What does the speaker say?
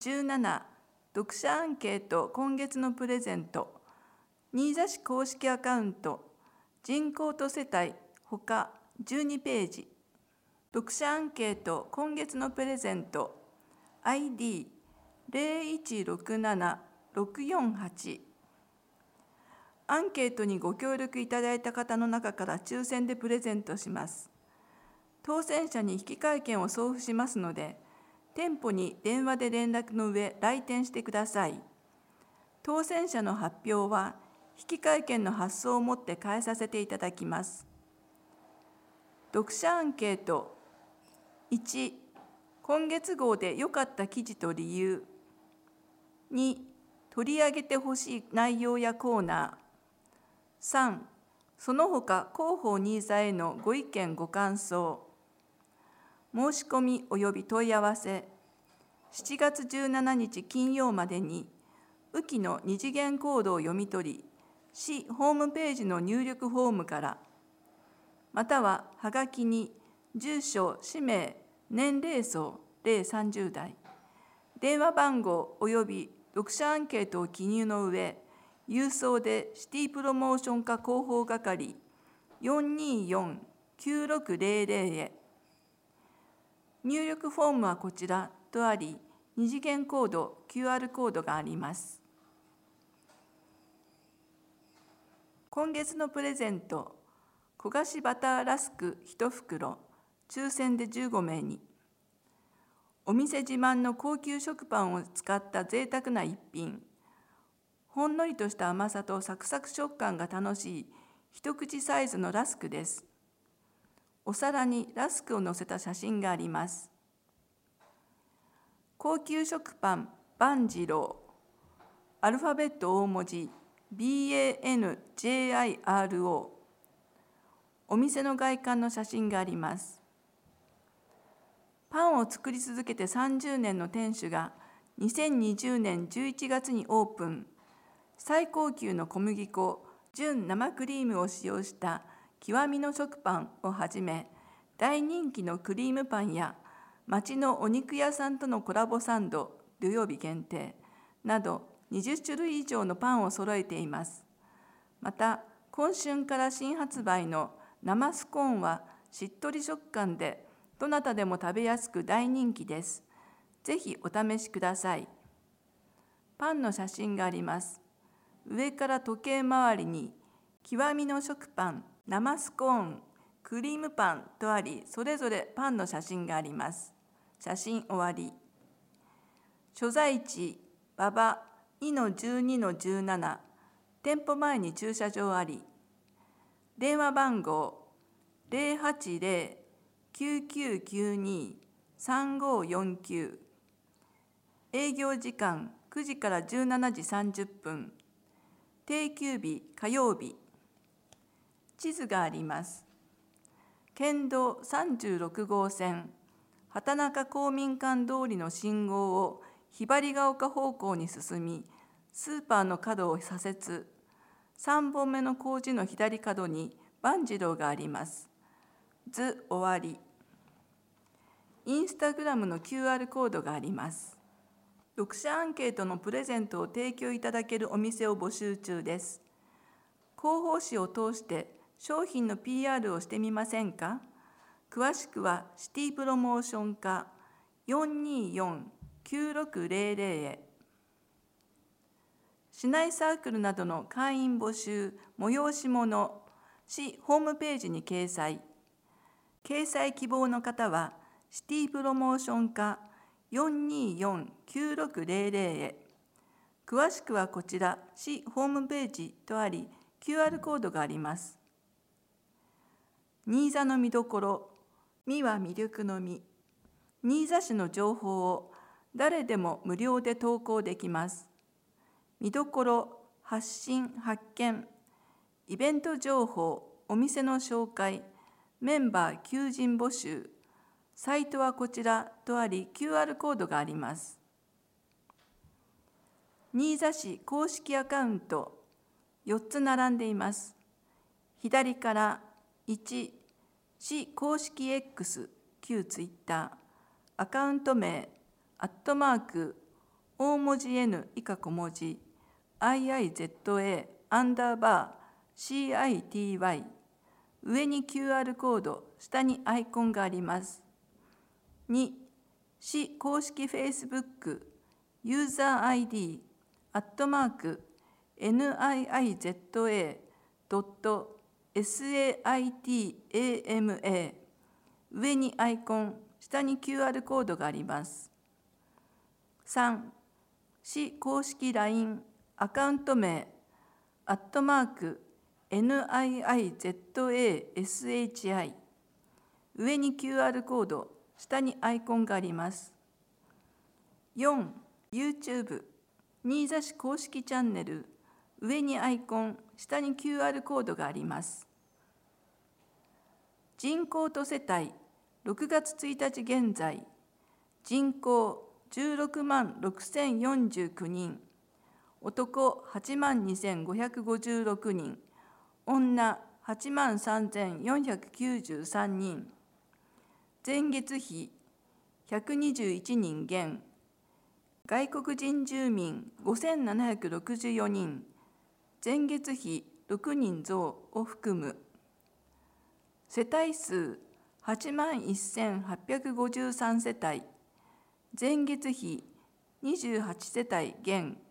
17、読者アンケート今月のプレゼント。新座市公式アカウント、人口と世帯、ほか12ページ。読者アンケート今月のプレゼント。ID0167-648。アンケートにご協力いただいた方の中から抽選でプレゼントします。当選者に引換券を送付しますので、店舗に電話で連絡の上、来店してください。当選者の発表は、引換券の発送をもって返させていただきます。読者アンケート。1、今月号で良かった記事と理由。2、取り上げてほしい内容やコーナー。3、その他広報ニーザへのご意見ご感想。申し込み及び問い合わせ。7月17日金曜までに、雨季の二次元コードを読み取り、市ホームページの入力フォームから、またははがきに住所、氏名、年齢層、例30代、電話番号及び読者アンケートを記入の上、郵送でシティプロモーション課広報係 424-9600 へ。入力フォームはこちらとあり、二次元コード、QR コードがあります。今月のプレゼント、焦がしバターラスク1袋、抽選で15名に。お店自慢の高級食パンを使った贅沢な一品。ほんのりとした甘さとサクサク食感が楽しい一口サイズのラスクです。お皿にラスクを載せた写真があります。高級食パン万次郎。アルファベット大文字 BANJIRO。お店の外観の写真があります。パンを作り続けて30年の店主が2020年11月にオープン。最高級の小麦粉、純生クリームを使用した極みの食パンをはじめ、大人気のクリームパンや町のお肉屋さんとのコラボサンド、土曜日限定など20種類以上のパンを揃えています。また、今春から新発売の生スコーンはしっとり食感で、どなたでも食べやすく大人気です。ぜひお試しください。パンの写真があります。上から時計回りに、極みの食パン、生スコーン、クリームパンとあり、それぞれパンの写真があります。写真終わり。所在地、馬場 2-12-17、店舗前に駐車場あり。電話番号 080-9992-3549。営業時間9時から17時30分。定休日火曜日。地図があります。県道36号線、畑中公民館通りの信号をひばりが丘方向に進み、スーパーの角を左折、3本目の工事の左角に万次郎があります。図終わり。インスタグラムの QR コードがあります。読者アンケートのプレゼントを提供いただけるお店を募集中です。広報誌を通して商品の PR をしてみませんか？詳しくはシティプロモーション課 424-9600 へ。市内サークルなどの会員募集、催し物、市ホームページに掲載。掲載希望の方は、シティプロモーション課 424-9600 へ。詳しくはこちら、市ホームページとあり、QR コードがあります。新座の見どころ、見は魅力の見。新座市の情報を誰でも無料で投稿できます。見どころ、発信、発見、イベント情報、お店の紹介、メンバー求人募集、サイトはこちらとあり、QR コードがあります。新座市公式アカウント、4つ並んでいます。左から1、市公式 X、旧ツイッター、アカウント名、 大文字 N 以下小文字 IIZA_CITY 上に QR コード、下にアイコンがあります。2、市公式 Facebook ユーザー ID @niza.saitama 上にアイコン、下に QR コードがあります。3、市公式 LINE アカウント名@NIIZASHI 上に QR コード、下にアイコンがあります。4、YouTube 新座市公式チャンネル上にアイコン、下に QR コードがあります。人口と世帯6月1日現在、人口16万6049人、男8万2556人、女8万3493人、前月比121人減、外国人住民5764人、前月比6人増を含む。世帯数8万1853世帯、前月比28世帯減。